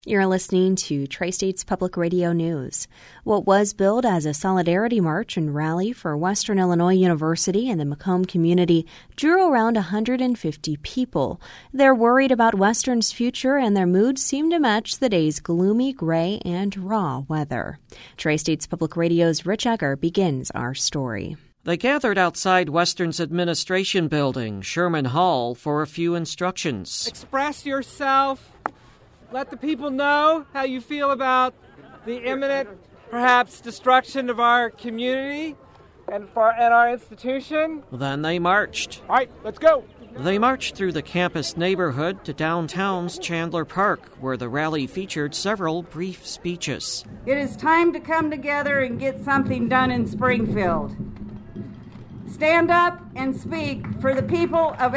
You're listening to Tri-States Public Radio News. What was billed as a solidarity march and rally for Western Illinois University and the Macomb community drew around 150 people. They're worried about Western's future, and their mood seemed to match the day's gloomy, gray, and raw weather. Tri-States Public Radio's Rich Egger begins our story. They gathered outside Western's administration building, Sherman Hall, for a few instructions. Express yourself. Let the people know how you feel about the imminent, perhaps, destruction of our community and our institution. Then they marched. All right, let's go. They marched through the campus neighborhood to downtown's Chandler Park, where the rally featured several brief speeches. It is time to come together and get something done in Springfield. Stand up and speak for the people of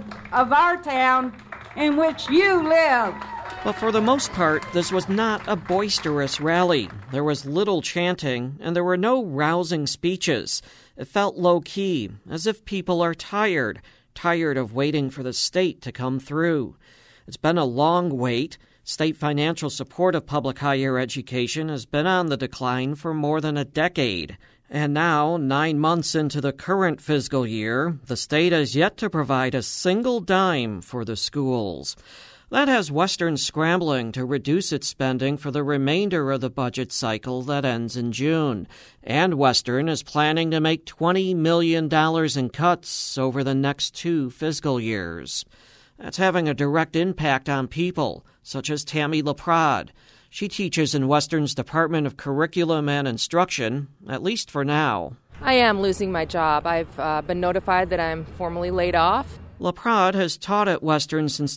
our town in which you live. But for the most part, this was not a boisterous rally. There was little chanting, and there were no rousing speeches. It felt low-key, as if people are tired of waiting for the state to come through. It's been a long wait. State financial support of public higher education has been on the decline for more than a decade. And now, 9 months into the current fiscal year, the state has yet to provide a single dime for the schools. That has Western scrambling to reduce its spending for the remainder of the budget cycle that ends in June. And Western is planning to make $20 million in cuts over the next 2 fiscal years. That's having a direct impact on people, such as Tammy LaPrade. She teaches in Western's Department of Curriculum and Instruction, at least for now. I am losing my job. I've been notified that I'm formally laid off. LaPrade has taught at Western since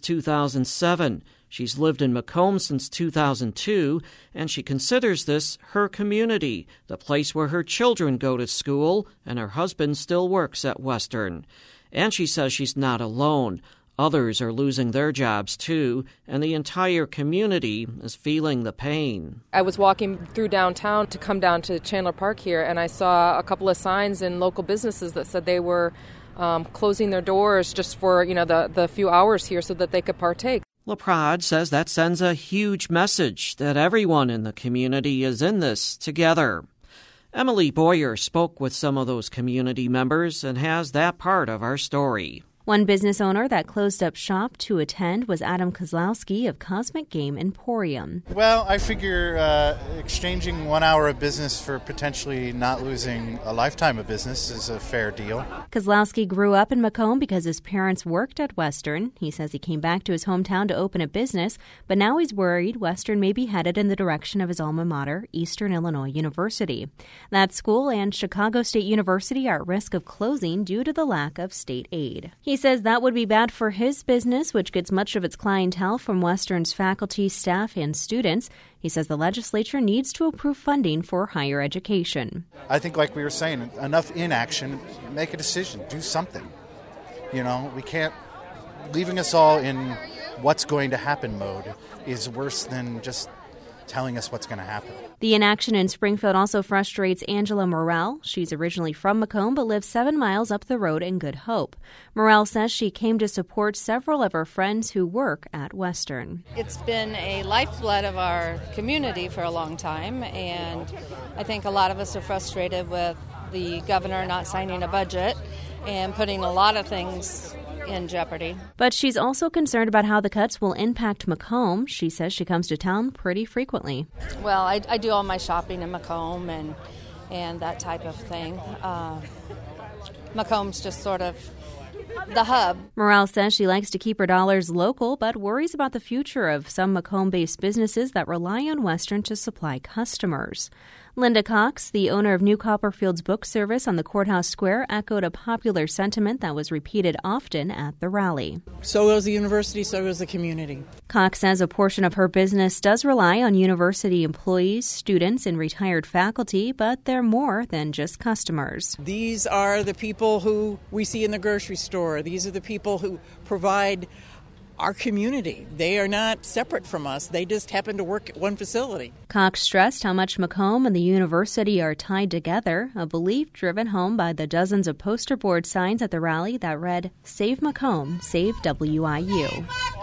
2007. She's lived in Macomb since 2002, and she considers this her community, the place where her children go to school, and her husband still works at Western. And she says she's not alone. Others are losing their jobs, too, and the entire community is feeling the pain. I was walking through downtown to come down to Chandler Park here, and I saw a couple of signs in local businesses that said they were closing their doors just for, the few hours here so that they could partake. LaPrade says that sends a huge message that everyone in the community is in this together. Emily Boyer spoke with some of those community members and has that part of our story. One business owner that closed up shop to attend was Adam Kozlowski of Cosmic Game Emporium. Well, I figure exchanging 1 hour of business for potentially not losing a lifetime of business is a fair deal. Kozlowski grew up in Macomb because his parents worked at Western. He says he came back to his hometown to open a business, but now he's worried Western may be headed in the direction of his alma mater, Eastern Illinois University. That school and Chicago State University are at risk of closing due to the lack of state aid. He says that would be bad for his business, which gets much of its clientele from Western's faculty, staff, and students. He says the legislature needs to approve funding for higher education. I think, like we were saying, enough inaction, make a decision, do something. We can't, leaving us all in what's going to happen mode is worse than just telling us what's going to happen. The inaction in Springfield also frustrates Angela Morrell. She's originally from Macomb but lives 7 miles up the road in Good Hope. Morrell says she came to support several of her friends who work at Western. It's been a lifeblood of our community for a long time, and I think a lot of us are frustrated with the governor not signing a budget and putting a lot of things in jeopardy. But she's also concerned about how the cuts will impact Macomb. She says she comes to town pretty frequently. Well, I do all my shopping in Macomb and that type of thing. Macomb's just sort of the hub. Morrell says she likes to keep her dollars local, but worries about the future of some Macomb-based businesses that rely on Western to supply customers. Linda Cox, the owner of New Copperfield's book service on the Courthouse Square, echoed a popular sentiment that was repeated often at the rally. So goes the university, so goes the community. Cox says a portion of her business does rely on university employees, students, and retired faculty, but they're more than just customers. These are the people who we see in the grocery store. These are the people who provide our community. They are not separate from us. They just happen to work at one facility. Cox stressed how much Macomb and the university are tied together, a belief driven home by the dozens of poster board signs at the rally that read, "Save Macomb, Save WIU."